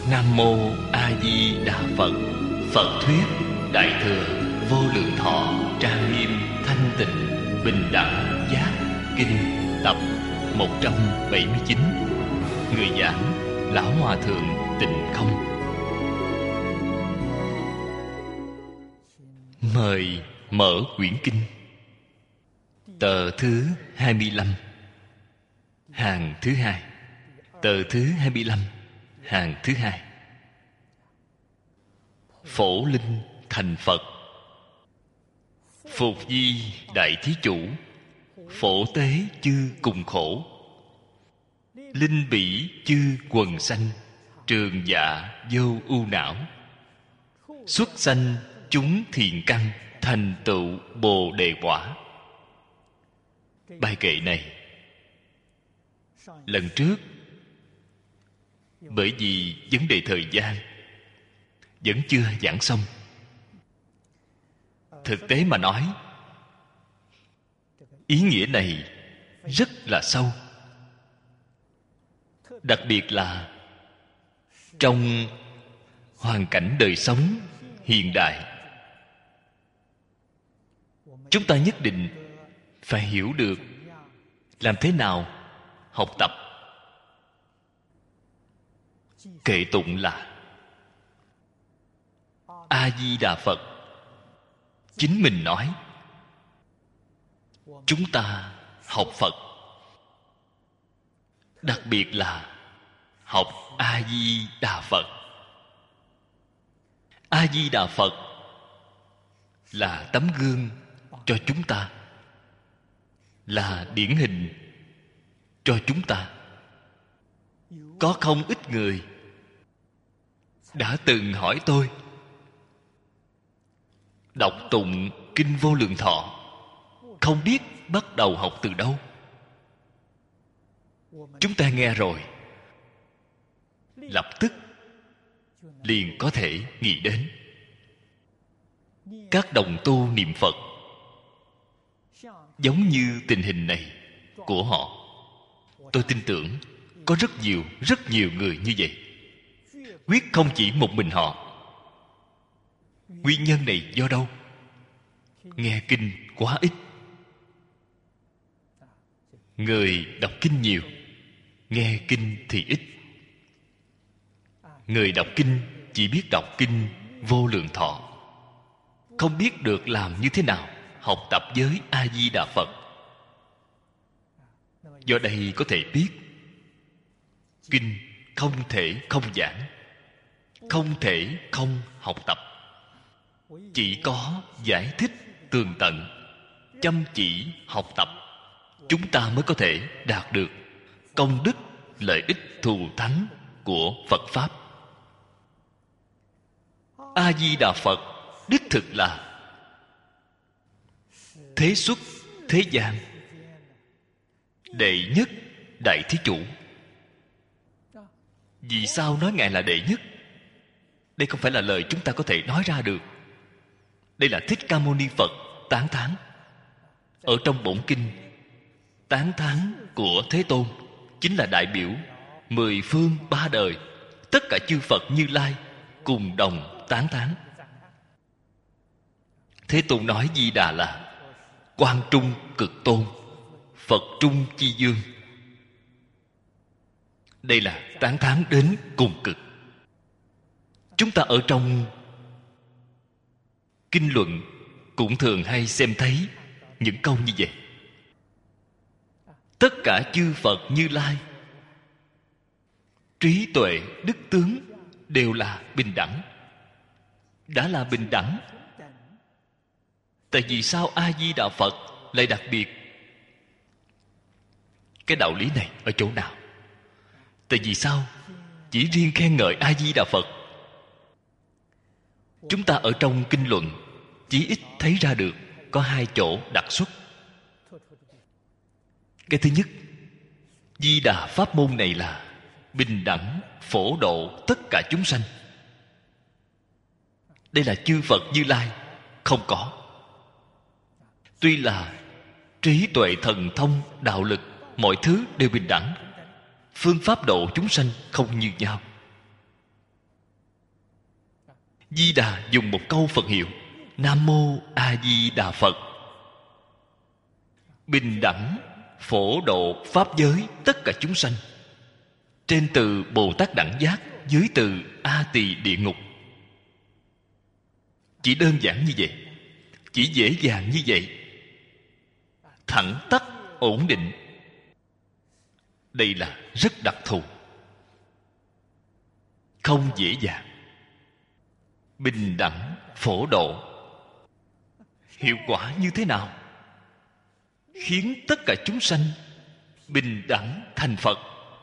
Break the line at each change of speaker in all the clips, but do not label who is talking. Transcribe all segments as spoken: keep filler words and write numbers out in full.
Nam Mô A Di Đà Phật. Phật thuyết Đại thừa Vô Lượng Thọ Trang Nghiêm Thanh Tịnh Bình Đẳng Giác Kinh tập một trăm bảy mươi chín. Người giảng Lão Hòa Thượng Tịnh Không. Mời mở quyển kinh. Tờ thứ hai mươi lăm, hàng thứ hai. Tờ thứ hai mươi lăm, hàng thứ hai. Phổ Linh thành Phật. Phục Di Đại Thí Chủ. Phổ tế chư cùng khổ. Linh bỉ chư quần sanh. Trường dạ vô ưu não. Xuất sanh chúng thiện căn. Thành tựu bồ đề quả. Bài kệ này lần trước bởi vì vấn đề thời gian vẫn chưa giảng xong. Thực tế mà nói, ý nghĩa này rất là sâu, đặc biệt là trong hoàn cảnh đời sống hiện đại. Chúng ta nhất định phải hiểu được làm thế nào học tập. Kệ tụng là A Di Đà Phật chính mình nói chúng ta học Phật, đặc biệt là học A Di Đà Phật. A Di Đà Phật là tấm gương cho chúng ta, là điển hình cho chúng ta. Có không ít người đã từng hỏi tôi, đọc tụng kinh Vô Lượng Thọ không biết bắt đầu học từ đâu. Chúng ta nghe rồi lập tức liền có thể nghĩ đến các đồng tu niệm Phật giống như tình hình này của họ. Tôi tin tưởng có rất nhiều, rất nhiều người như vậy. Quyết không chỉ một mình họ. Nguyên nhân này do đâu? Nghe kinh quá ít. Người đọc kinh nhiều, nghe kinh thì ít. Người đọc kinh chỉ biết đọc kinh Vô Lượng Thọ, không biết được làm như thế nào học tập với A Di Đà Phật. Do đây có thể biết kinh không thể không giảng, không thể không học tập. Chỉ có giải thích tường tận, chăm chỉ học tập, chúng ta mới có thể đạt được công đức lợi ích thù thắng của Phật Pháp. A Di Đà Phật đích thực là thế xuất thế gian đệ nhất đại thí chủ. Vì sao nói Ngài là đệ nhất? Đây không phải là lời chúng ta có thể nói ra được. Đây là Thích Ca Mâu Ni Phật tán thán. Ở trong bổn kinh, tán thán của Thế Tôn chính là đại biểu mười phương ba đời, tất cả chư Phật Như Lai cùng đồng tán thán. Thế Tôn nói Di Đà là Quang Trung Cực Tôn, Phật Trung Chi Dương. Đây là tán thán đến cùng cực. Chúng ta ở trong kinh luận cũng thường hay xem thấy những câu như vậy. Tất cả chư Phật Như Lai, trí tuệ đức tướng đều là bình đẳng. Đã là bình đẳng, tại vì sao A Di Đà Phật lại đặc biệt? Cái đạo lý này ở chỗ nào? Tại vì sao chỉ riêng khen ngợi A Di Đà Phật? Chúng ta ở trong kinh luận chỉ ít thấy ra được có hai chỗ đặc xuất. Cái thứ nhất, Di Đà pháp môn này là bình đẳng phổ độ tất cả chúng sanh. Đây là chư Phật Như Lai không có. Tuy là trí tuệ thần thông đạo lực mọi thứ đều bình đẳng, phương pháp độ chúng sanh không như nhau. Di Đà dùng một câu Phật hiệu: Nam Mô A Di Đà Phật. Bình đẳng phổ độ pháp giới tất cả chúng sanh. Trên từ Bồ Tát Đẳng Giác, dưới từ A Tỳ Địa Ngục. Chỉ đơn giản như vậy, chỉ dễ dàng như vậy, thẳng tắp ổn định. Đây là rất đặc thù, không dễ dàng. Bình đẳng phổ độ, hiệu quả như thế nào? Khiến tất cả chúng sanh bình đẳng thành Phật.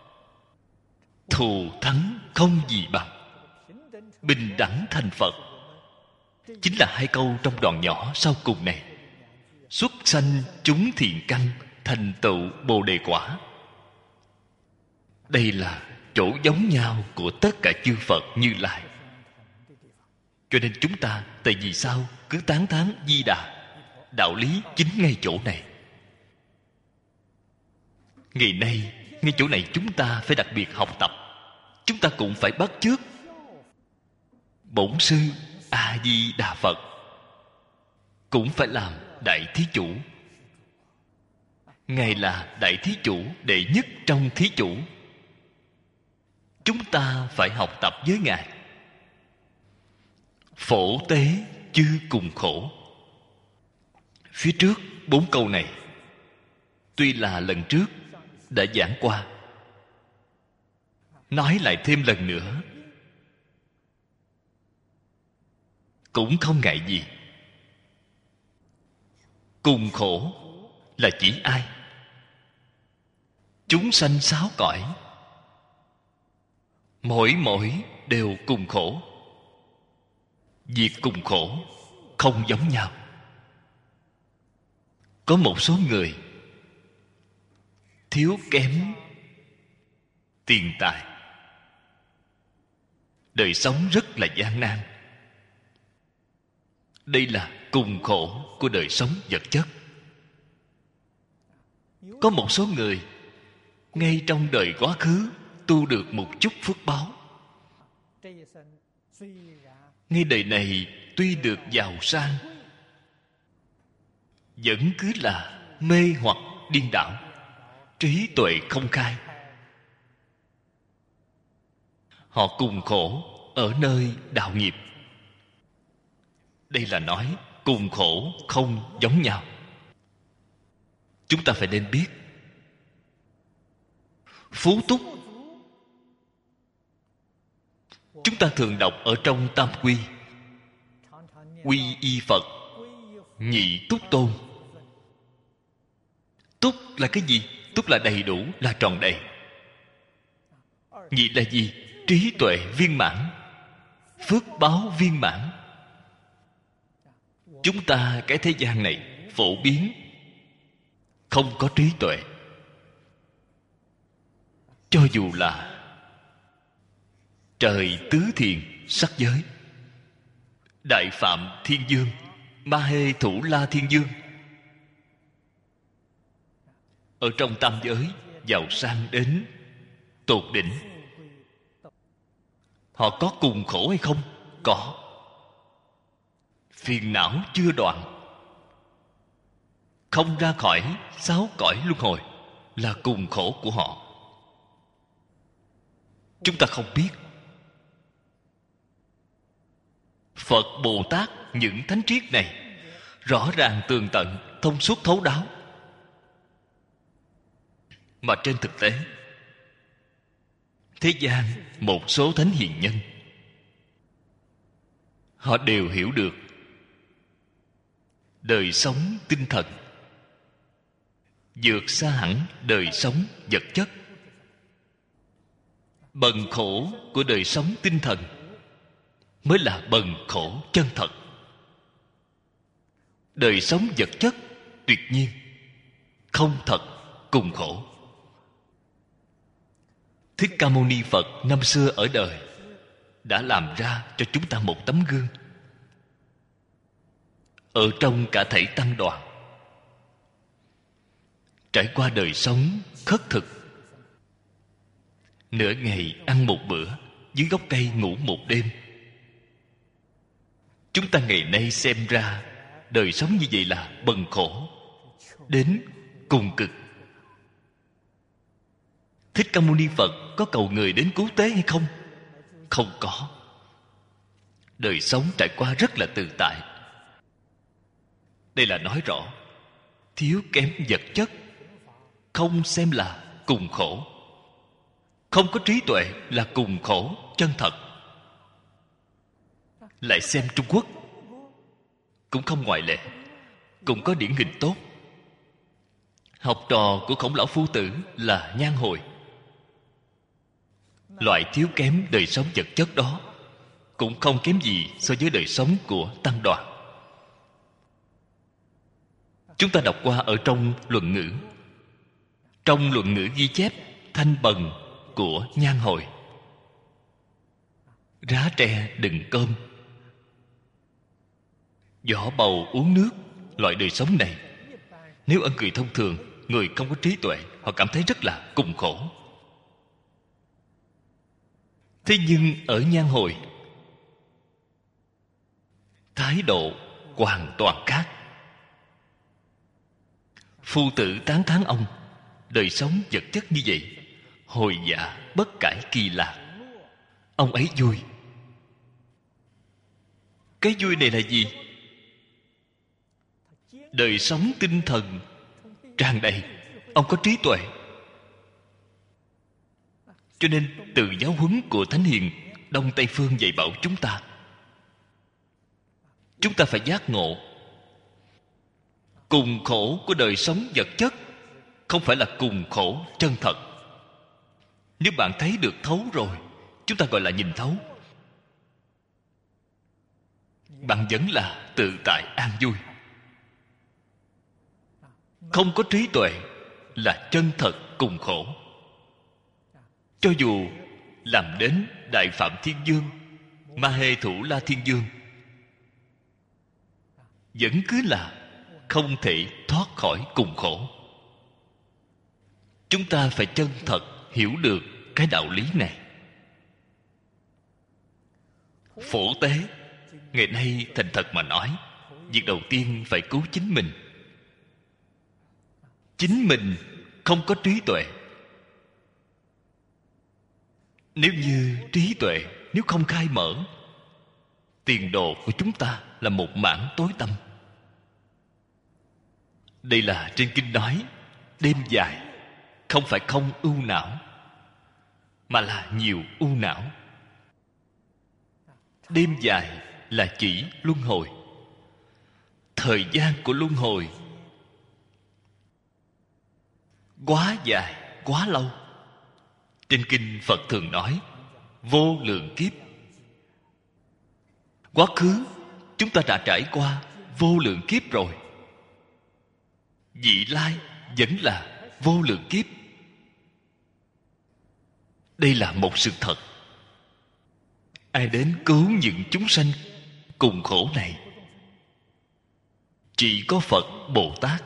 Thù thắng không gì bằng. Bình đẳng thành Phật chính là hai câu trong đoạn nhỏ sau cùng này. Xuất sanh chúng thiện căn, thành tựu Bồ Đề quả. Đây là chỗ giống nhau của tất cả chư Phật Như Lai. Cho nên chúng ta tại vì sao cứ tán thán Di Đà? Đạo lý chính ngay chỗ này. Ngày nay, ngay chỗ này chúng ta phải đặc biệt học tập. Chúng ta cũng phải bắt chước Bổn Sư A Di Đà Phật, cũng phải làm đại thí chủ. Ngài là đại thí chủ đệ nhất trong thí chủ. Chúng ta phải học tập với Ngài. Phổ tế chư cùng khổ. Phía trước bốn câu này tuy là lần trước đã giảng qua, nói lại thêm lần nữa cũng không ngại gì. Cùng khổ là chỉ ai? Chúng sanh sáu cõi, mỗi mỗi đều cùng khổ. Việc cùng khổ không giống nhau. Có một số người thiếu kém tiền tài, đời sống rất là gian nan. Đây là cùng khổ của đời sống vật chất. Có một số người ngay trong đời quá khứ tu được một chút phước báo, ngay đời này tuy được giàu sang, vẫn cứ là mê hoặc điên đảo, trí tuệ không khai. Họ cùng khổ ở nơi đạo nghiệp. Đây là nói cùng khổ không giống nhau. Chúng ta phải nên biết, phú túc chúng ta thường đọc ở trong Tam Quy: quy y Phật, nhị túc tôn. Túc là cái gì? Túc là đầy đủ, là tròn đầy. Nhị là gì? Trí tuệ viên mãn, phước báo viên mãn. Chúng ta cái thế gian này phổ biến không có trí tuệ. Cho dù là trời tứ thiền sắc giới, Đại Phạm Thiên Dương, Ma Hê Thủ La Thiên Dương, ở trong tam giới giàu sang đến tột đỉnh, họ có cùng khổ hay không? Có. Phiền não chưa đoạn, không ra khỏi sáu cõi luân hồi, là cùng khổ của họ. Chúng ta không biết. Phật Bồ Tát những thánh triết này rõ ràng tường tận, thông suốt thấu đáo. Mà trên thực tế, thế gian một số thánh hiền nhân, họ đều hiểu được đời sống tinh thần vượt xa hẳn đời sống vật chất. Bần khổ của đời sống tinh thần mới là bần khổ chân thật. Đời sống vật chất tuyệt nhiên không thật, cùng khổ. Thích Ca Mâu Ni Phật năm xưa ở đời đã làm ra cho chúng ta một tấm gương. Ở trong cả thảy tăng đoàn, trải qua đời sống khất thực, nửa ngày ăn một bữa, dưới gốc cây ngủ một đêm, Chúng ta ngày nay xem ra đời sống như vậy là bần khổ đến cùng cực. Thích Ca Mâu Ni Phật có cầu người đến cứu tế hay không? Không có. Đời sống trải qua rất là tự tại. Đây là nói rõ thiếu kém vật chất không xem là cùng khổ. Không có trí tuệ là cùng khổ chân thật. Lại xem Trung Quốc cũng không ngoại lệ, cũng có điển hình tốt. Học trò của Khổng Lão Phu Tử là Nhan Hồi. Loại thiếu kém đời sống vật chất đó cũng không kém gì so với đời sống của Tăng Đoàn. Chúng ta đọc qua ở trong Luận Ngữ. Trong Luận Ngữ ghi chép thanh bần của Nhan Hồi: rá tre đựng cơm, vỏ bầu uống nước. Loại đời sống này, nếu ở người thông thường, người không có trí tuệ, họ cảm thấy rất là cùng khổ. Thế nhưng ở Nhan Hồi, thái độ hoàn toàn khác. Phu tử tán thán ông: đời sống vật chất như vậy, hồi dạ bất cải kỳ lạc. Ông ấy vui. Cái vui này là gì? Đời sống tinh thần tràn đầy. Ông có trí tuệ. Cho nên từ giáo huấn của Thánh Hiền Đông Tây Phương dạy bảo chúng ta, chúng ta phải giác ngộ cùng khổ của đời sống vật chất không phải là cùng khổ chân thật. Nếu bạn thấy được thấu rồi, chúng ta gọi là nhìn thấu. Bạn vẫn là tự tại an vui. Không có trí tuệ là chân thật cùng khổ. Cho dù làm đến Đại Phạm Thiên Dương, Ma Hê Thủ La Thiên Dương, vẫn cứ là không thể thoát khỏi cùng khổ. Chúng ta phải chân thật hiểu được cái đạo lý này. Phổ tế, ngày nay thành thật mà nói, việc đầu tiên phải cứu chính mình. Chính mình không có trí tuệ. Nếu như trí tuệ, nếu không khai mở, tiền đồ của chúng ta là một mảng tối tăm. Đây là trên kinh nói, đêm dài không phải không ưu não, mà là nhiều ưu não. Đêm dài là chỉ luân hồi. Thời gian của luân hồi quá dài, quá lâu. Trên kinh Phật thường nói vô lượng kiếp. Quá khứ chúng ta đã trải qua vô lượng kiếp rồi. Vị lai vẫn là vô lượng kiếp. Đây là một sự thật. Ai đến cứu những chúng sanh cùng khổ này? Chỉ có Phật Bồ Tát.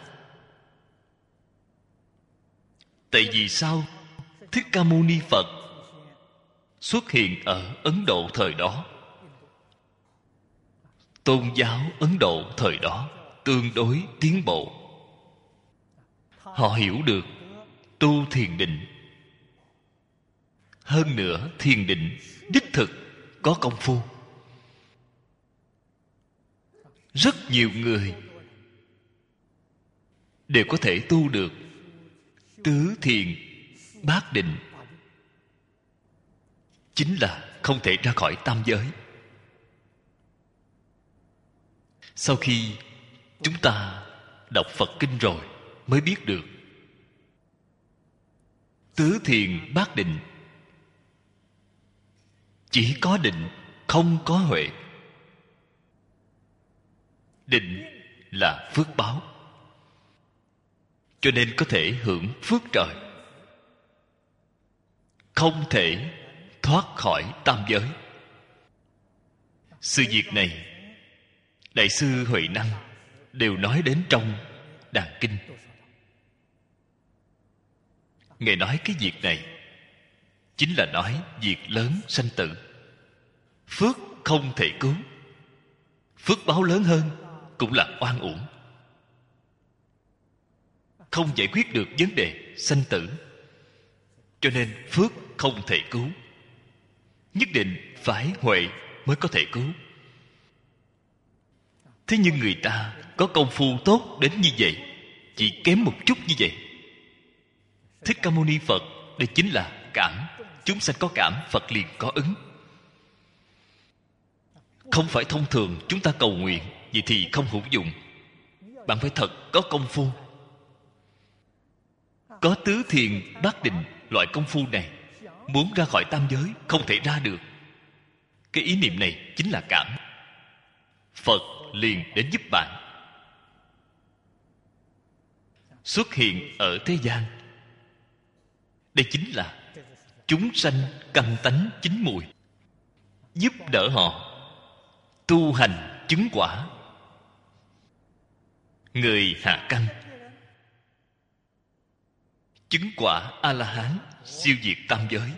Tại vì sao Thích Ca Mâu Ni Phật xuất hiện ở Ấn Độ thời đó? Tôn giáo Ấn Độ thời đó tương đối tiến bộ. Họ hiểu được tu thiền định. Hơn nữa thiền định đích thực có công phu. Rất nhiều người đều có thể tu được tứ thiền bát định, chính là không thể ra khỏi tam giới. Sau khi chúng ta đọc Phật kinh rồi mới biết được tứ thiền bát định chỉ có định, không có huệ. Định là phước báo, cho nên có thể hưởng phước trời, không thể thoát khỏi tam giới. Sự việc này Đại sư Huệ Năng đều nói đến trong Đàn Kinh. Ngài nói cái việc này chính là nói việc lớn sanh tử. Phước không thể cứu, phước báo lớn hơn cũng là oan uổng, không giải quyết được vấn đề sanh tử. Cho nên phước không thể cứu, nhất định phải huệ mới có thể cứu. Thế nhưng người ta có công phu tốt đến như vậy, chỉ kém một chút như vậy. Thích Ca Mâu Ni Phật, đây chính là cảm. Chúng sanh có cảm, Phật liền có ứng. Không phải thông thường chúng ta cầu nguyện, vậy thì không hữu dụng. Bạn phải thật có công phu, có tứ thiền bát định. Loại công phu này muốn ra khỏi tam giới không thể ra được. Cái ý niệm này chính là cảm. Phật liền đến giúp bạn. Xuất hiện ở thế gian, đây chính là chúng sanh căn tánh chín mùi, giúp đỡ họ tu hành chứng quả. Người hạ căn chứng quả A-la-hán, siêu diệt tam giới.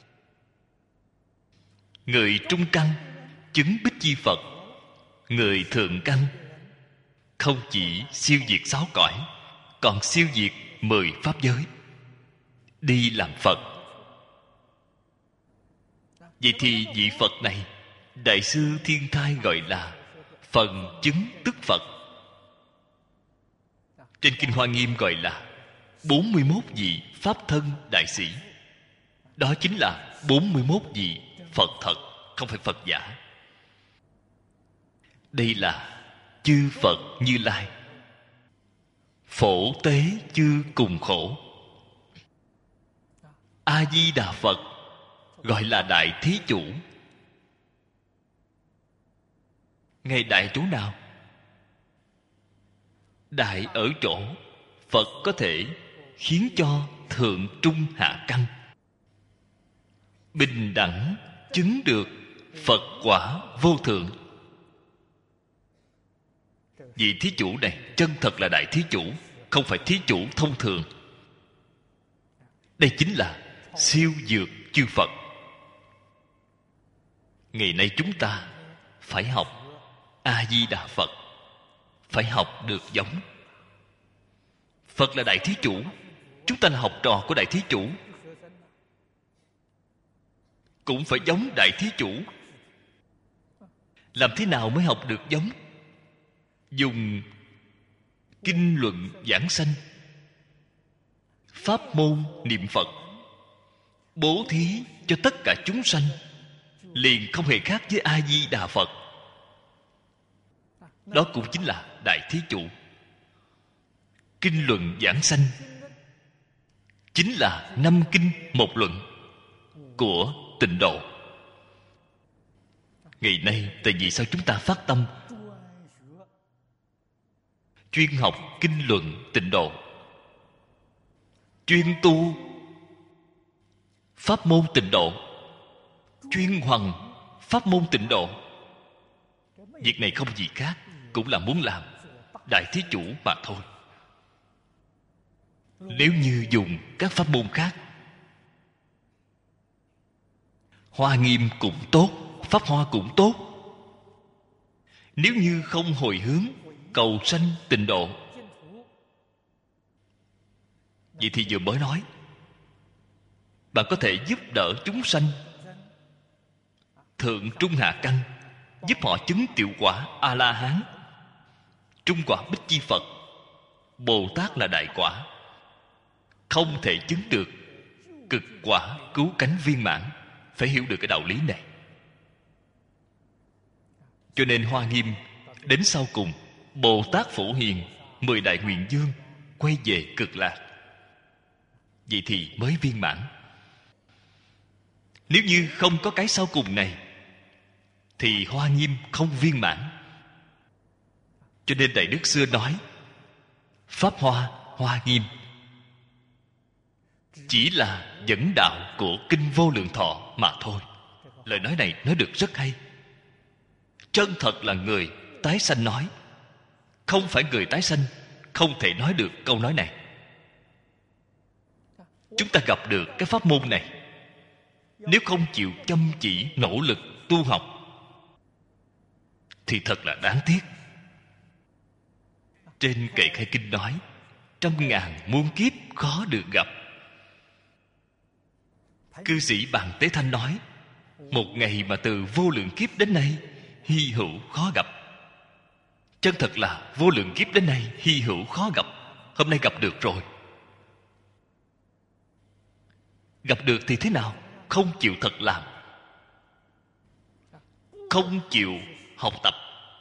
Người trung căn chứng Bích Chi Phật. Người thượng căn không chỉ siêu diệt sáu cõi, còn siêu diệt mười pháp giới, đi làm Phật. Vậy thì vị Phật này, Đại sư Thiên Thai gọi là phần chứng tức Phật. Trên Kinh Hoa Nghiêm gọi là bốn mươi mốt vị Pháp thân đại sĩ. Đó chính là bốn mươi mốt vị Phật thật, không phải Phật giả. Đây là chư Phật Như Lai, phổ tế chư cùng khổ. A-di-đà Phật gọi là Đại Thí Chủ. Ngài đại chỗ nào? Đại ở chỗ Phật có thể khiến cho thượng trung hạ căn bình đẳng chứng được Phật quả vô thượng. Vị thí chủ này chân thật là đại thí chủ, không phải thí chủ thông thường. Đây chính là siêu dược chư Phật. Ngày nay chúng ta phải học A-di-đà Phật, phải học được giống. Phật là đại thí chủ, chúng ta là học trò của đại thí chủ, cũng phải giống đại thí chủ. Làm thế nào mới học được giống? Dùng kinh luận giảng sanh, pháp môn niệm Phật, bố thí cho tất cả chúng sanh, liền không hề khác với A-di-đà Phật. Đó cũng chính là đại thí chủ. Kinh luận giảng sanh chính là năm kinh một luận của Tịnh Độ. Ngày nay tại vì sao chúng ta phát tâm chuyên học kinh luận Tịnh Độ, chuyên tu pháp môn Tịnh Độ, chuyên hoằng pháp môn Tịnh Độ? Việc này không gì khác, cũng là muốn làm đại thí chủ mà thôi. Nếu như dùng các pháp môn khác, Hoa Nghiêm cũng tốt, Pháp Hoa cũng tốt, nếu như không hồi hướng cầu sanh tịnh độ, vậy thì vừa mới nói, bạn có thể giúp đỡ chúng sanh thượng trung hạ căn, giúp họ chứng tiểu quả A-la-hán, trung quả Bích Chi Phật. Bồ Tát là đại quả, không thể chứng được cực quả cứu cánh viên mãn. Phải hiểu được cái đạo lý này. Cho nên Hoa Nghiêm đến sau cùng, Bồ Tát Phổ Hiền mười đại nguyện dương quay về cực lạc, vậy thì mới viên mãn. Nếu như không có cái sau cùng này thì Hoa Nghiêm không viên mãn. Cho nên Đại Đức xưa nói Pháp Hoa, Hoa Nghiêm chỉ là dẫn đạo của Kinh Vô Lượng Thọ mà thôi. Lời nói này nói được rất hay. Chân thật là người tái sanh nói, không phải người tái sanh không thể nói được câu nói này. Chúng ta gặp được cái pháp môn này, nếu không chịu chăm chỉ nỗ lực tu học, thì thật là đáng tiếc. Trên Kệ Khai Kinh nói, trăm ngàn muôn kiếp khó được gặp. Cư sĩ Bằng Tế Thanh nói, một ngày mà từ vô lượng kiếp đến nay hy hữu khó gặp. Chân thật là vô lượng kiếp đến nay hy hữu khó gặp. Hôm nay gặp được rồi. Gặp được thì thế nào? Không chịu thật làm, không chịu học tập,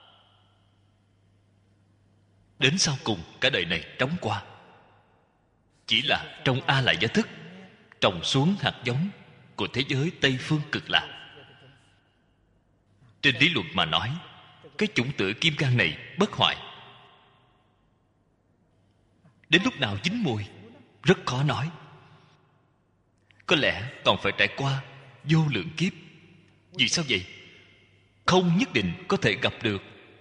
đến sau cùng cả đời này trống qua. Chỉ là trong A Lại Gia Thức trồng xuống hạt giống của thế giới Tây Phương Cực Lạc. Trên lý luận mà nói, cái chủng tử kim cang này bất hoại. Đến lúc nào chín mùi rất khó nói. Có lẽ còn phải trải qua vô lượng kiếp. Vì sao vậy? Không nhất định có thể gặp được.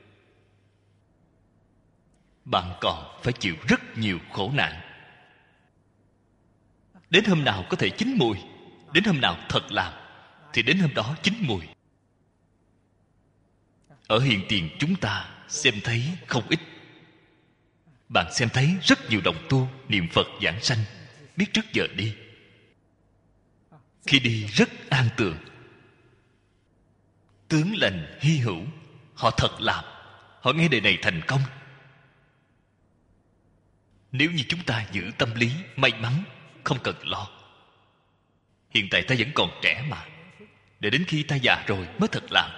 Bạn còn phải chịu rất nhiều khổ nạn. Đến hôm nào có thể chín mùi, đến hôm nào thật làm, thì đến hôm đó chín mùi. Ở hiện tiền chúng ta xem thấy không ít. Bạn xem thấy rất nhiều đồng tu niệm Phật giảng sanh, biết trước giờ đi. Khi đi rất an tường, tướng lành hy hữu. Họ thật làm, họ nghe đời này thành công. Nếu như chúng ta giữ tâm lý may mắn, không cần lo. Hiện tại ta vẫn còn trẻ mà, để đến khi ta già rồi mới thật làm.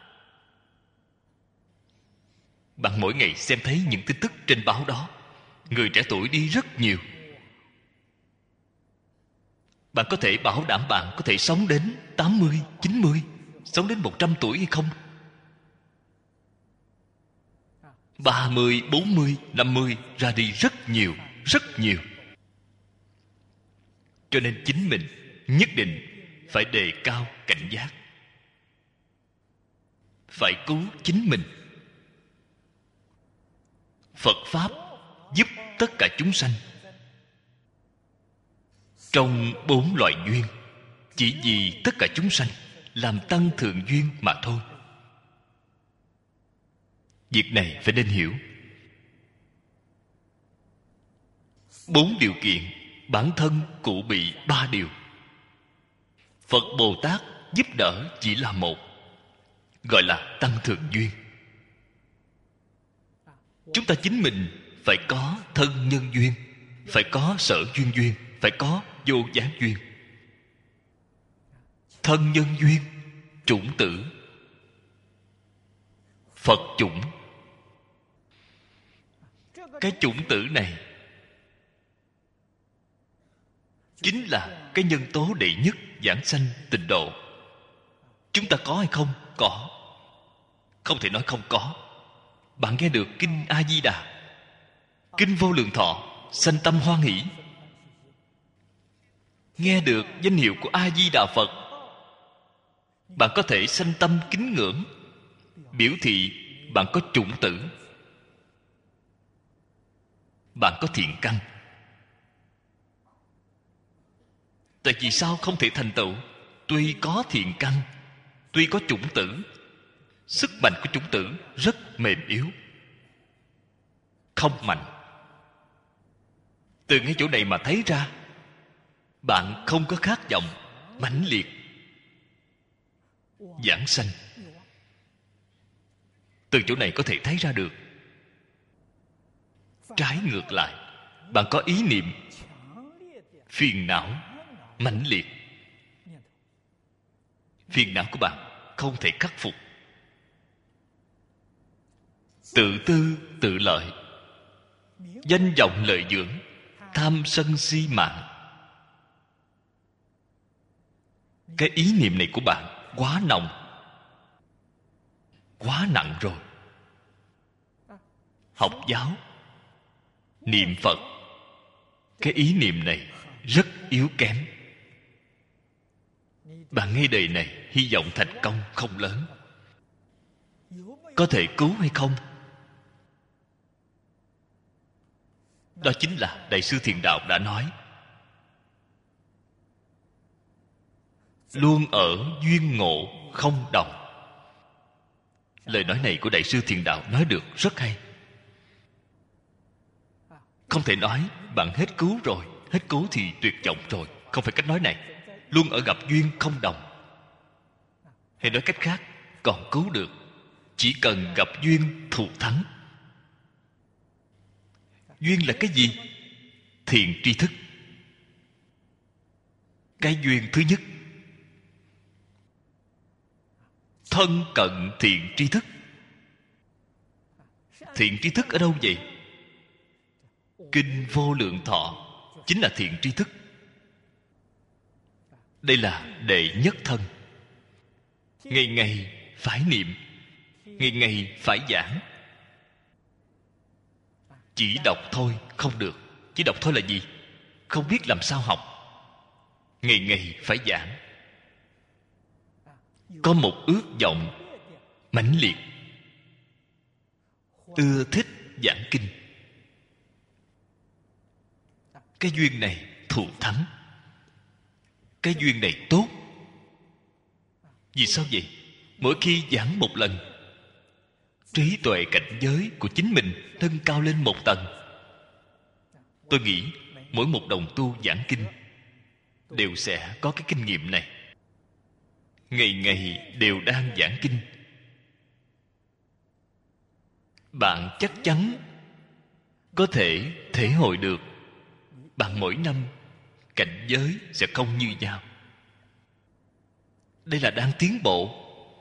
Bạn mỗi ngày xem thấy những tin tức trên báo đó, người trẻ tuổi đi rất nhiều. Bạn có thể bảo đảm bạn có thể sống đến tám mươi, chín mươi, sống đến một trăm tuổi hay không? ba mươi, bốn mươi, năm mươi ra đi rất nhiều, rất nhiều. Cho nên chính mình nhất định phải đề cao cảnh giác, phải cứu chính mình. Phật Pháp giúp tất cả chúng sanh. Trong bốn loại duyên, chỉ vì tất cả chúng sanh làm tăng thượng duyên mà thôi. Việc này phải nên hiểu. Bốn điều kiện bản thân cụ bị ba điều. Phật Bồ Tát giúp đỡ chỉ là một, gọi là tăng thượng duyên. Chúng ta chính mình phải có thân nhân duyên, phải có sở duyên duyên, phải có vô gián duyên. Thân nhân duyên, chủng tử, Phật chủng. Cái chủng tử này chính là cái nhân tố đệ nhất giảng sanh tịnh độ. Chúng ta có hay không? Có. Không thể nói không có. Bạn nghe được Kinh A-di-đà, Kinh Vô Lượng Thọ, sanh tâm hoan hỷ. Nghe được danh hiệu của A-di-đà Phật, bạn có thể sanh tâm kính ngưỡng, biểu thị bạn có chủng tử, bạn có thiện căn. Tại vì sao không thể thành tựu? Tuy có thiện căn, tuy có chủng tử, sức mạnh của chủng tử rất mềm yếu, không mạnh. Từ ngay chỗ này mà thấy ra, bạn không có khát vọng mãnh liệt giảng sanh. Từ chỗ này có thể thấy ra được. Trái ngược lại, bạn có ý niệm phiền não mãnh liệt. Phiền não của bạn không thể khắc phục. Tự tư tự lợi, danh vọng lợi dưỡng, tham sân si mạng. Cái ý niệm này của bạn quá nồng, quá nặng rồi. Học giáo, niệm Phật, cái ý niệm này rất yếu kém. Bạn ngay đời này hy vọng thành công không lớn. Có thể cứu hay không? Đó chính là Đại sư Thiền Đạo đã nói, luôn ở duyên ngộ không đồng. Lời nói này của Đại sư Thiền Đạo nói được rất hay. Không thể nói bạn hết cứu rồi, hết cứu thì tuyệt vọng rồi. Không phải cách nói này. Luôn ở gặp duyên không đồng. Hay nói cách khác, còn cứu được. Chỉ cần gặp duyên thù thắng. Duyên là cái gì? Thiện tri thức. Cái duyên thứ nhất, thân cận thiện tri thức. Thiện tri thức ở đâu vậy? Kinh Vô Lượng Thọ chính là thiện tri thức. Đây là đệ nhất thân. Ngày ngày phải niệm, ngày ngày phải giảng. Chỉ đọc thôi không được. Chỉ đọc thôi là gì? Không biết làm sao học. Ngày ngày phải giảng. Có một ước vọng mãnh liệt, ưa thích giảng kinh. Cái duyên này thù thắng. Cái duyên này tốt. Vì sao vậy? Mỗi khi giảng một lần, trí tuệ cảnh giới của chính mình nâng cao lên một tầng. Tôi nghĩ mỗi một đồng tu giảng kinh đều sẽ có cái kinh nghiệm này. Ngày ngày đều đang giảng kinh. Bạn chắc chắn có thể thể hội được bạn mỗi năm cảnh giới sẽ không như nhau. Đây là đang tiến bộ.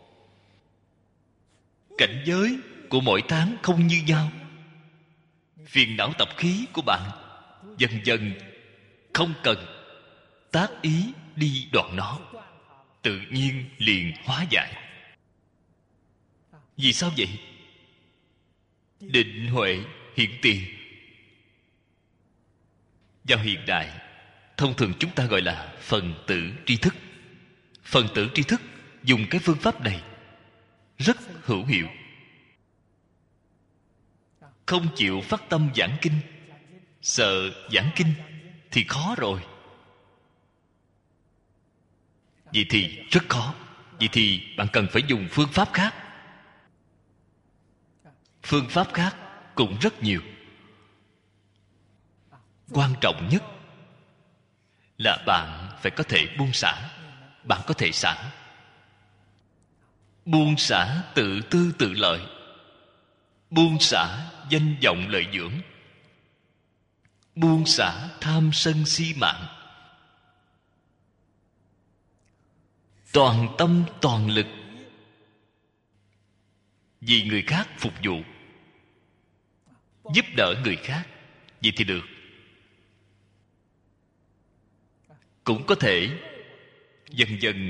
Cảnh giới của mỗi tháng không như nhau. Phiền não tập khí của bạn dần dần không cần tác ý đi đoạn nó, tự nhiên liền hóa giải. Vì sao vậy? Định huệ hiện tiền. Vào hiện đại, thông thường chúng ta gọi là phần tử tri thức. Phần tử tri thức dùng cái phương pháp này rất hữu hiệu. Không chịu phát tâm giảng kinh, sợ giảng kinh thì khó rồi. Vậy thì rất khó. Vậy thì bạn cần phải dùng phương pháp khác. Phương pháp khác cũng rất nhiều. Quan trọng nhất là bạn phải có thể buông xả. Bạn có thể xả. Buông xả tự tư tự lợi. Buông xả danh vọng lợi dưỡng. Buông xả tham sân si mạng. Toàn tâm toàn lực vì người khác phục vụ, giúp đỡ người khác. Vậy thì được. Cũng có thể dần dần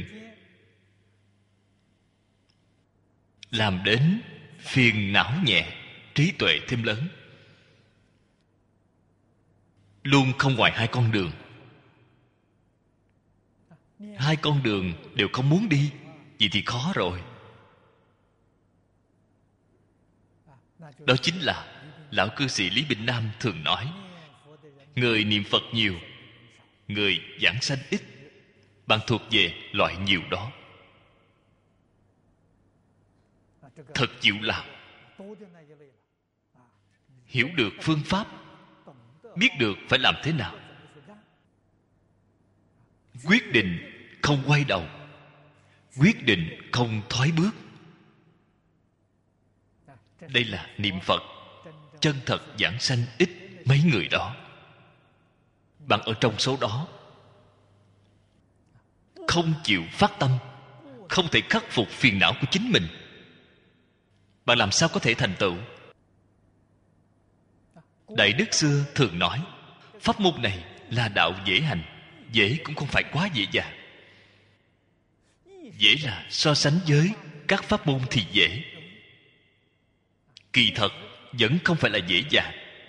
làm đến phiền não nhẹ, trí tuệ thêm lớn. Luôn không ngoài hai con đường. Hai con đường đều không muốn đi, vậy thì khó rồi. Đó chính là lão cư sĩ Lý Bình Nam thường nói: người niệm Phật nhiều, người giảng sanh ít. Bạn thuộc về loại nhiều đó. Thật chịu làm. Hiểu được phương pháp, biết được phải làm thế nào, quyết định không quay đầu, quyết định không thoái bước. Đây là niệm Phật chân thật giảng sanh ít mấy người đó. Bạn ở trong số đó. Không chịu phát tâm, không thể khắc phục phiền não của chính mình, bạn làm sao có thể thành tựu? Đại đức xưa thường nói pháp môn này là đạo dễ hành. Dễ cũng không phải quá dễ dàng. Dễ là so sánh với các pháp môn thì dễ. Kỳ thật vẫn không phải là dễ dàng.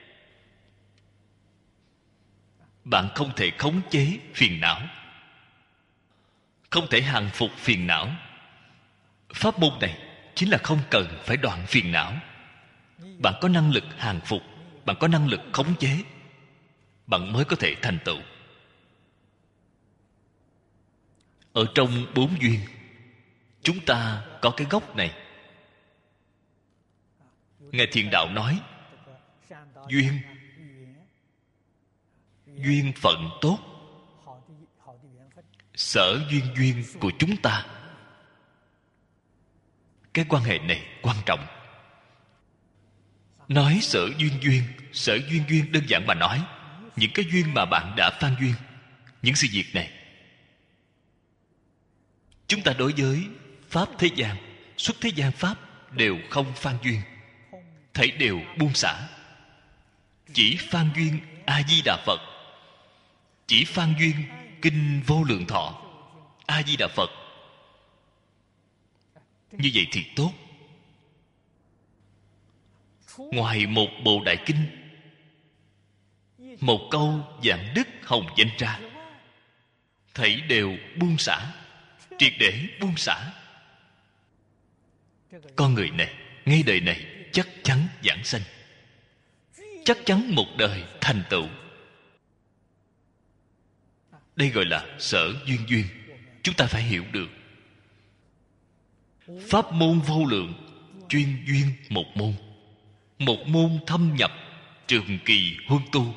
Bạn không thể khống chế phiền não, không thể hàng phục phiền não. Pháp môn này chính là không cần phải đoạn phiền não. Bạn có năng lực hàng phục, bạn có năng lực khống chế, bạn mới có thể thành tựu. Ở trong bốn duyên, chúng ta có cái gốc này. Ngài Thiền Đạo nói, duyên duyên phận tốt, sở duyên duyên của chúng ta. Cái quan hệ này quan trọng. Nói sở duyên duyên, sở duyên duyên đơn giản mà nói, những cái duyên mà bạn đã phan duyên, những sự việc này, chúng ta đối với pháp thế gian, xuất thế gian pháp đều không phan duyên, thảy đều buông xả. Chỉ phan duyên A Di Đà Phật, chỉ phan duyên kinh Vô Lượng Thọ A Di Đà Phật. Như vậy thì tốt. Ngoài một bộ đại kinh, một câu giảng đức hồng danh ra, thảy đều buông xả, triệt để buông xả. Con người này ngay đời này chắc chắn giảng sanh, chắc chắn một đời thành tựu. Đây gọi là sở duyên duyên. Chúng ta phải hiểu được. Pháp môn vô lượng, chuyên duyên một môn, một môn thâm nhập, trường kỳ huân tu.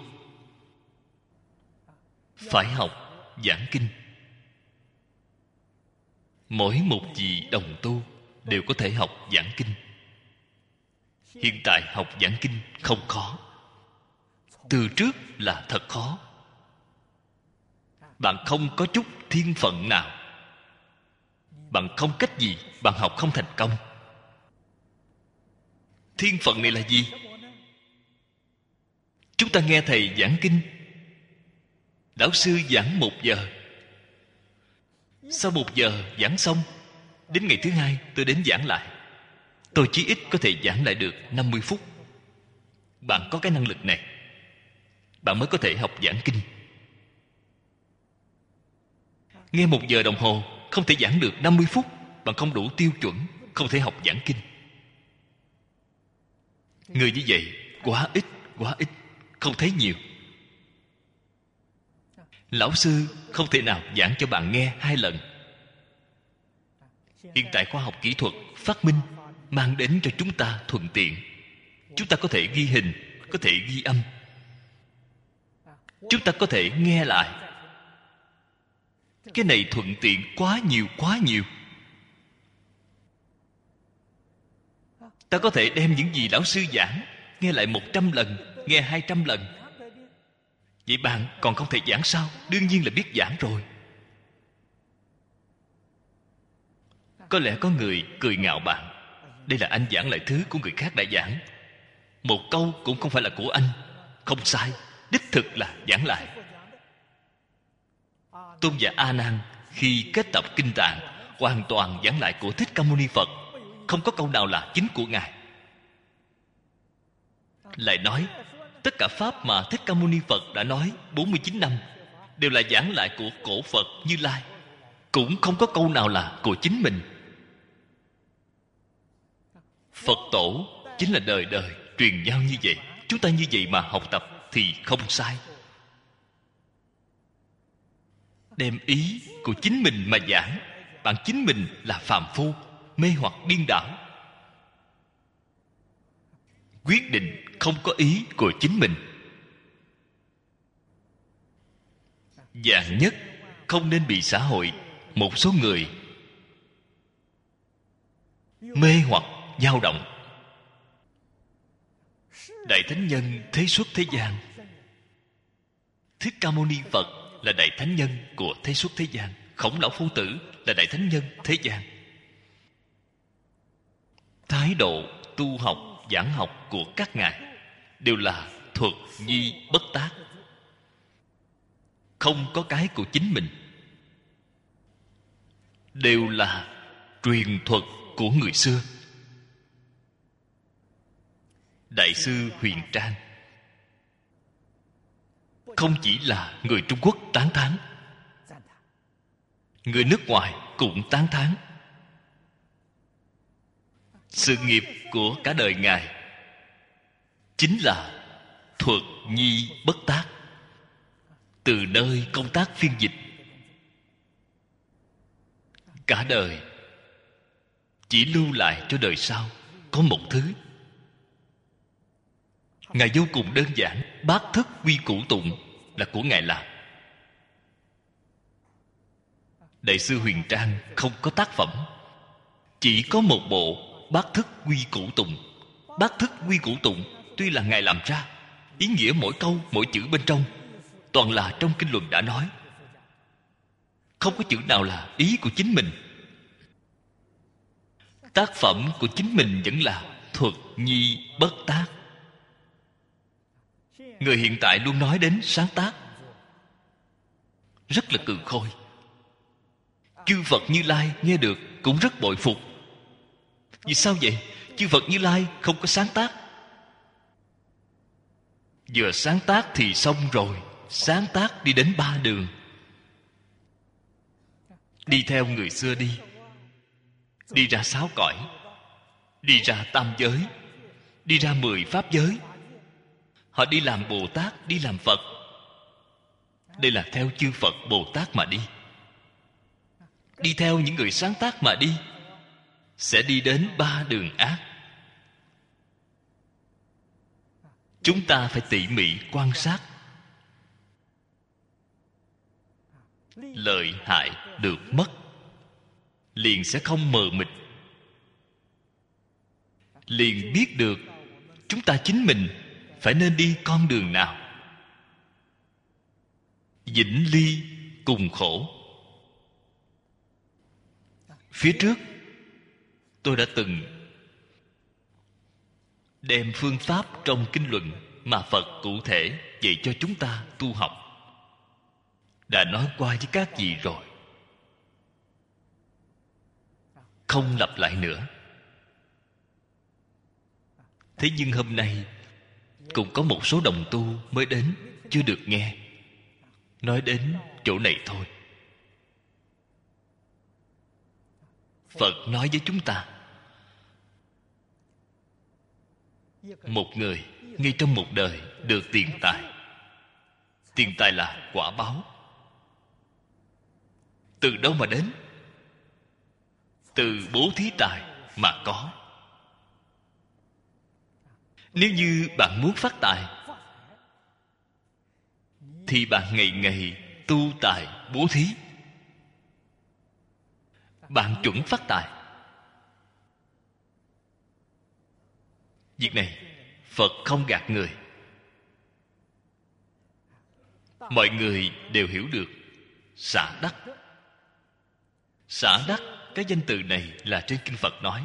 Phải học giảng kinh. Mỗi một vị đồng tu đều có thể học giảng kinh. Hiện tại học giảng kinh không khó, từ trước là thật khó. Bạn không có chút thiên phận nào, bạn không cách gì, bạn học không thành công. Thiên phận này là gì? Chúng ta nghe thầy giảng kinh, lão sư giảng một giờ, sau một giờ giảng xong, đến ngày thứ hai tôi đến giảng lại, tôi chí ít có thể giảng lại được năm mươi phút. Bạn có cái năng lực này, bạn mới có thể học giảng kinh. Nghe một giờ đồng hồ không thể giảng được năm mươi phút, bạn không đủ tiêu chuẩn, không thể học giảng kinh. Người như vậy quá ít, quá ít, không thấy nhiều. Lão sư không thể nào giảng cho bạn nghe hai lần. Hiện tại khoa học kỹ thuật phát minh mang đến cho chúng ta thuận tiện. Chúng ta có thể ghi hình, có thể ghi âm, chúng ta có thể nghe lại. Cái này thuận tiện quá nhiều, quá nhiều. Ta có thể đem những gì lão sư giảng nghe lại một trăm lần, nghe hai trăm lần. Vậy bạn còn không thể giảng sao? Đương nhiên là biết giảng rồi. Có lẽ có người cười ngạo bạn, đây là anh giảng lại thứ của người khác đã giảng, một câu cũng không phải là của anh. Không sai, đích thực là giảng lại. Tôn giả A Nan khi kết tập kinh tạng hoàn toàn giảng lại của Thích Ca Mâu Ni Phật, không có câu nào là chính của ngài. Lại nói tất cả pháp mà Thích Ca Mâu Ni Phật đã nói bốn mươi chín năm đều là giảng lại của cổ Phật Như Lai, cũng không có câu nào là của chính mình. Phật tổ chính là đời đời truyền nhau như vậy. Chúng ta như vậy mà học tập thì không sai. Đem ý của chính mình mà giảng, bạn chính mình là phàm phu, mê hoặc điên đảo. Quyết định không có ý của chính mình. Vạn nhất không nên bị xã hội một số người mê hoặc dao động. Đại thánh nhân thế xuất thế gian, Thích Ca Mâu Ni Phật là đại thánh nhân của thế xuất thế gian, Khổng Lão Phu Tử là đại thánh nhân thế gian. Thái độ tu học, giảng học của các ngài đều là thuật nhi bất tác, không có cái của chính mình, đều là truyền thuật của người xưa. Đại sư Huyền Trang không chỉ là người Trung Quốc tán thán, người nước ngoài cũng tán thán. Sự nghiệp của cả đời ngài chính là thuật nhi bất tác. Từ nơi công tác phiên dịch, cả đời chỉ lưu lại cho đời sau có một thứ, Ngài vô cùng đơn giản. Bát thức quy củ tụng là của Ngài làm. Đại sư Huyền Trang không có tác phẩm, chỉ có một bộ bát thức quy củ tụng. Bát thức quy củ tụng tuy là Ngài làm ra, ý nghĩa mỗi câu mỗi chữ bên trong toàn là trong kinh luận đã nói, không có chữ nào là ý của chính mình. Tác phẩm của chính mình vẫn là thuật nhi bất tác. Người hiện tại luôn nói đến sáng tác, rất là cừ khôi. Chư Phật Như Lai nghe được cũng rất bội phục. Vì sao vậy? Chư Phật Như Lai không có sáng tác. Vừa sáng tác thì xong rồi. Sáng tác đi đến ba đường. Đi theo người xưa đi, đi ra sáu cõi, đi ra tam giới, đi ra mười pháp giới. Họ đi làm Bồ Tát, đi làm Phật. Đây là theo chư Phật Bồ Tát mà đi. Đi theo những người sáng tác mà đi, sẽ đi đến ba đường ác. Chúng ta phải tỉ mỉ quan sát. Lợi hại được mất liền sẽ không mờ mịt, liền biết được chúng ta chính mình phải nên đi con đường nào. Vĩnh ly cùng khổ. Phía trước tôi đã từng đem phương pháp trong kinh luận mà Phật cụ thể dạy cho chúng ta tu học, đã nói qua với các vị rồi, không lặp lại nữa. Thế nhưng hôm nay cũng có một số đồng tu mới đến, chưa được nghe, nói đến chỗ này thôi. Phật nói với chúng ta, một người ngay trong một đời được tiền tài. Tiền tài là quả báo. Từ đâu mà đến? Từ bố thí tài mà có. Nếu như bạn muốn phát tài thì bạn ngày ngày tu tài bố thí, bạn chuẩn phát tài. Việc này Phật không gạt người. Mọi người đều hiểu được. Xả đắc. Xả đắc, cái danh từ này là trên kinh Phật nói.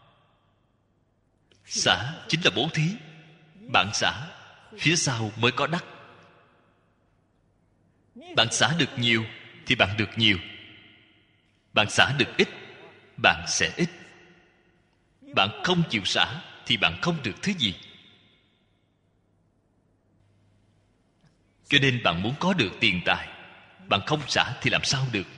Xả chính là bố thí. Bạn xả, phía sau mới có đắc. Bạn xả được nhiều thì bạn được nhiều. Bạn xả được ít, bạn sẽ ít. Bạn không chịu xả thì bạn không được thứ gì. Cho nên bạn muốn có được tiền tài, bạn không xả thì làm sao được?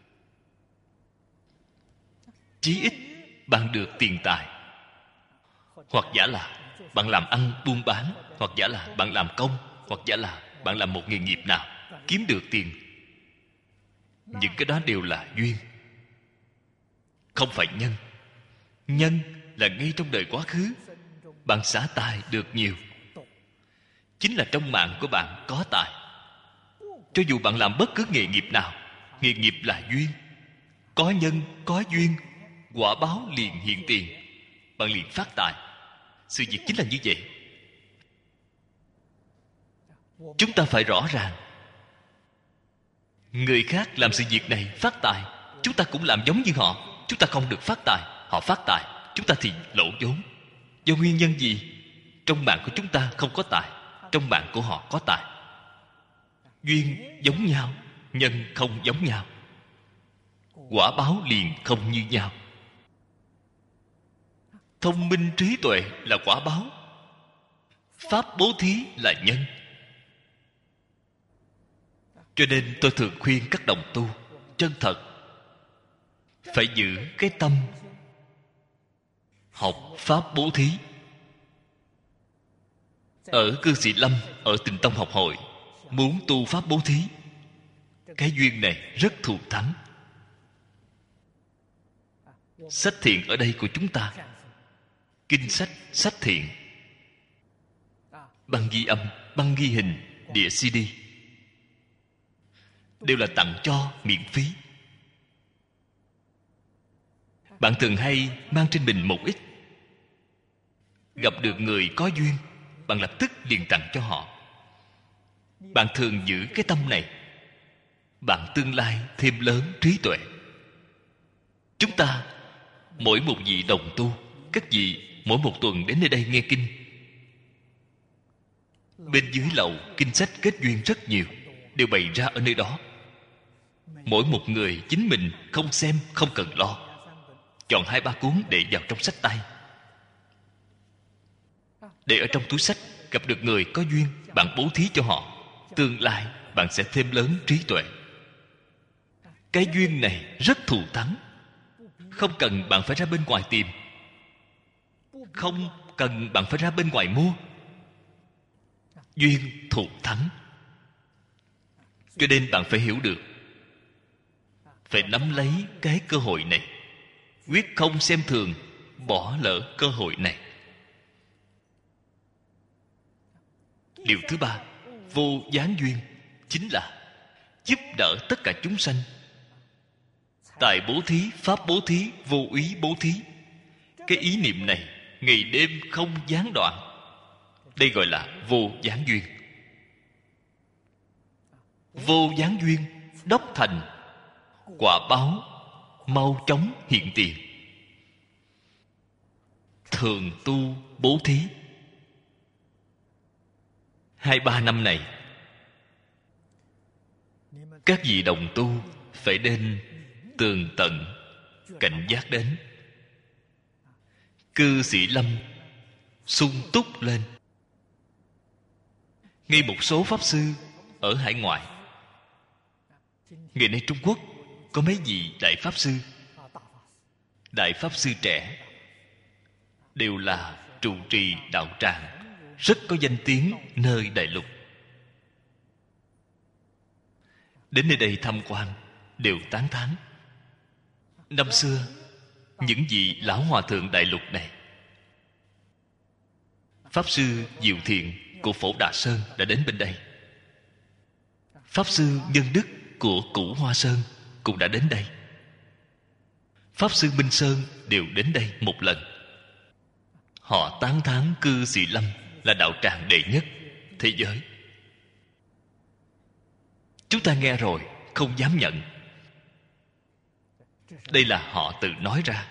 Chí ít bạn được tiền tài. Hoặc giả là bạn làm ăn buôn bán, hoặc giả là bạn làm công, hoặc giả là bạn làm một nghề nghiệp nào kiếm được tiền. Những cái đó đều là duyên, không phải nhân. Nhân là ngay trong đời quá khứ bạn xả tài được nhiều, chính là trong mạng của bạn có tài. Cho dù bạn làm bất cứ nghề nghiệp nào, nghề nghiệp là duyên. Có nhân, có duyên, quả báo liền hiện tiền, bạn liền phát tài. Sự việc chính là như vậy. Chúng ta phải rõ ràng. Người khác làm sự việc này phát tài, chúng ta cũng làm giống như họ. Chúng ta không được phát tài, họ phát tài, chúng ta thì lỗ vốn. Do nguyên nhân gì? Trong mạng của chúng ta không có tài, trong mạng của họ có tài. Duyên giống nhau, nhân không giống nhau, quả báo liền không như nhau. Thông minh trí tuệ là quả báo, pháp bố thí là nhân. Cho nên tôi thường khuyên các đồng tu chân thật phải giữ cái tâm học pháp bố thí. Ở Cư Sĩ Lâm, ở Tịnh Tông học hội, muốn tu pháp bố thí, cái duyên này rất thù thắng. Sách thiện ở đây của chúng ta, kinh sách sách thiện, băng ghi âm, băng ghi hình, đĩa xê đê, đều là tặng cho miễn phí. Bạn thường hay mang trên mình một ít. Gặp được người có duyên, bạn lập tức liền tặng cho họ. Bạn thường giữ cái tâm này, bạn tương lai thêm lớn trí tuệ. Chúng ta mỗi một vị đồng tu, các vị mỗi một tuần đến nơi đây nghe kinh. Bên dưới lầu kinh sách kết duyên rất nhiều, đều bày ra ở nơi đó. Mỗi một người chính mình không xem, không cần lo, chọn hai ba cuốn để vào trong sách tay, để ở trong túi sách. Gặp được người có duyên, bạn bố thí cho họ. Tương lai bạn sẽ thêm lớn trí tuệ. Cái duyên này rất thù thắng, không cần bạn phải ra bên ngoài tìm, không cần bạn phải ra bên ngoài mua. Duyên thù thắng. Cho nên bạn phải hiểu được, phải nắm lấy cái cơ hội này, quyết không xem thường, bỏ lỡ cơ hội này. Điều thứ ba, vô gián duyên, chính là giúp đỡ tất cả chúng sanh. Tài bố thí, pháp bố thí, vô úy bố thí. Cái ý niệm này ngày đêm không gián đoạn. Đây gọi là vô gián duyên. Vô gián duyên đốc thành, quả báo mau chóng hiện tiền. Thường tu bố thí. Hai ba năm này, các vị đồng tu phải nên tường tận cảnh giác đến. Cư sĩ Lâm sung túc lên. Ngay một số pháp sư ở hải ngoại, ngày nay Trung Quốc có mấy vị đại pháp sư, đại pháp sư trẻ, đều là trụ trì đạo tràng, rất có danh tiếng nơi đại lục. Đến nơi đây tham quan đều tán thán. Năm xưa, những vị lão hòa thượng đại lục này, pháp sư Diệu Thiện của Phổ Đà Sơn đã đến bên đây. Pháp sư Nhân Đức của Cửu Hoa Sơn cũng đã đến đây. Pháp sư Minh Sơn đều đến đây một lần. Họ tán thán Cư Sĩ Lâm là đạo tràng đệ nhất thế giới. Chúng ta nghe rồi không dám nhận. Đây là họ tự nói ra.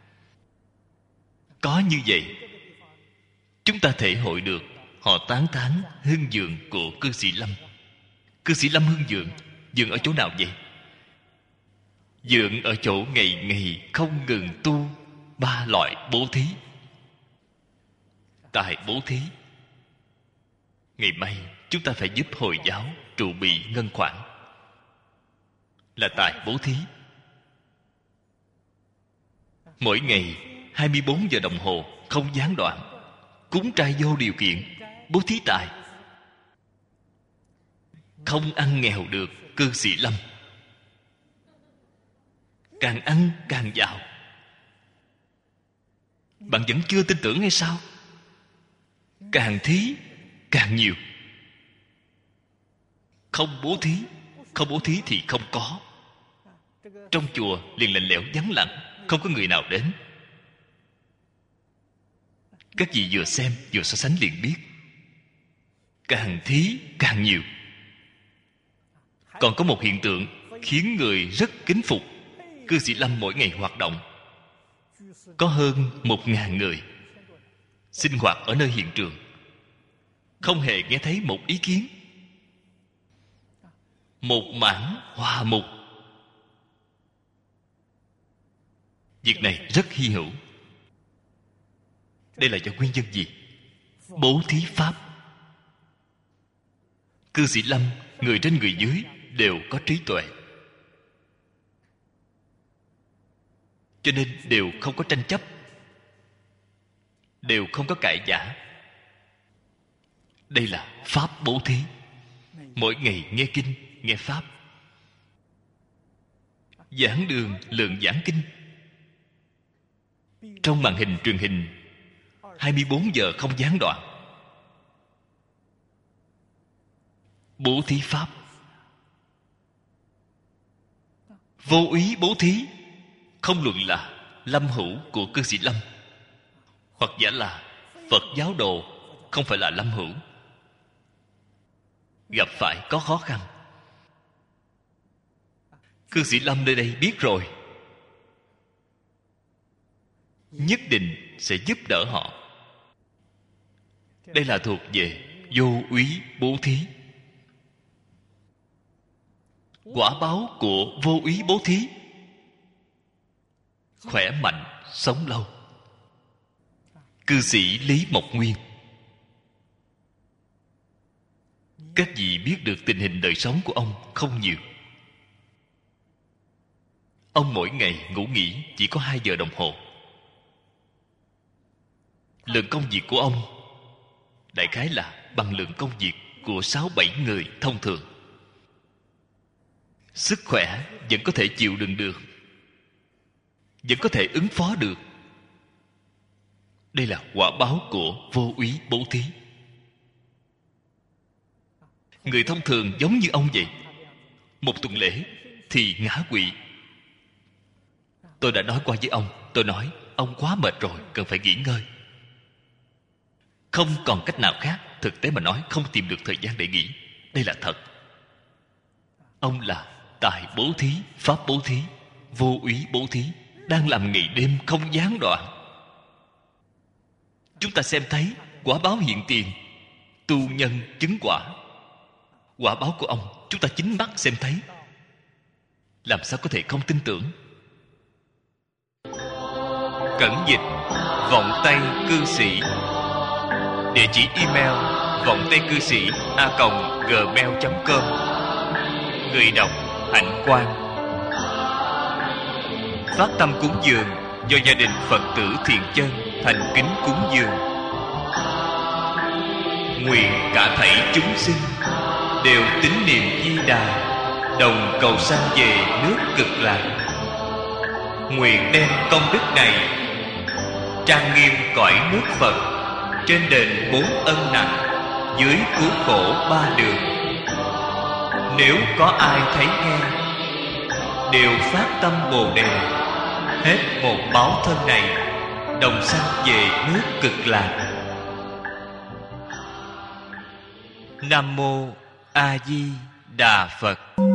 Có như vậy, chúng ta thể hội được họ tán thán hương dường của Cư Sĩ Lâm. Cư Sĩ Lâm hương dường, dường ở chỗ nào vậy? Dường ở chỗ ngày ngày không ngừng tu ba loại bố thí. Tại bố thí, ngày mai chúng ta phải giúp Hồi giáo trụ bị ngân khoản, là tại bố thí. Mỗi ngày hai mươi bốn giờ đồng hồ không gián đoạn, cúng trai vô điều kiện, bố thí tài. Không ăn nghèo được Cư Sĩ Lâm. Càng ăn càng giàu. Bạn vẫn chưa tin tưởng hay sao? Càng thí càng nhiều. Không bố thí, không bố thí thì không có. Trong chùa liền lạnh lẽo vắng lặng, không có người nào đến. Các vị vừa xem vừa so sánh liền biết, càng thí càng nhiều. Còn có một hiện tượng khiến người rất kính phục. Cư Sĩ Lâm mỗi ngày hoạt động, có hơn một ngàn người sinh hoạt ở nơi hiện trường, không hề nghe thấy một ý kiến. Một mảng hòa mục. Việc này rất hy hữu. Đây là do nguyên nhân gì? Bố thí pháp. Cư Sĩ Lâm, người trên người dưới đều có trí tuệ, cho nên đều không có tranh chấp, đều không có cãi giả. Đây là pháp bố thí. Mỗi ngày nghe kinh, nghe pháp. Giảng đường lượng giảng kinh. Trong màn hình truyền hình hai mươi bốn giờ không gián đoạn. bố thí pháp. Vô úy bố thí, không luận là lâm hữu của cư sĩ Lâm, hoặc giả là Phật giáo đồ không phải là lâm hữu, gặp phải có khó khăn, cư sĩ Lâm nơi đây biết rồi, nhất định sẽ giúp đỡ họ. Đây là thuộc về vô úy bố thí. Quả báo của vô úy bố thí: khỏe mạnh, sống lâu. Cư sĩ Lý Mộc Nguyên, các vị biết được tình hình đời sống của ông không nhiều. Ông mỗi ngày ngủ nghỉ chỉ có hai giờ đồng hồ. Lượng công việc của ông đại khái là bằng lượng công việc của sáu bảy người thông thường. Sức khỏe vẫn có thể chịu đựng được, vẫn có thể ứng phó được. Đây là quả báo của vô úy bố thí. Người thông thường giống như ông vậy, một tuần lễ thì ngã quỵ. Tôi đã nói qua với ông, tôi nói ông quá mệt rồi, cần phải nghỉ ngơi. Không còn cách nào khác. Thực tế mà nói, không tìm được thời gian để nghỉ. Đây là thật. Ông là tài bố thí, pháp bố thí, vô úy bố thí, đang làm ngày đêm không gián đoạn. Chúng ta xem thấy quả báo hiện tiền, tu nhân chứng quả. Quả báo của ông chúng ta chính mắt xem thấy, làm sao có thể không tin tưởng. Cẩn dịch vọng tây cư sĩ. Địa chỉ email vọng tây cư sĩ a còng gmail chấm com. Người đọc Hạnh Quang. Phát tâm cúng dường do gia đình Phật tử Thiện Chân thành kính cúng dường. Nguyện cả thảy chúng sinh đều tín niệm Di Đà, đồng cầu sanh về nước Cực Lạc. Nguyện đem công đức này trang nghiêm cõi nước Phật, trên đền bốn ân nặng, dưới cứu khổ ba đường. Nếu có ai thấy nghe, đều phát tâm Bồ Đề, hết một báo thân này, đồng sanh về nước Cực Lạc. Nam mô A Di Đà Phật.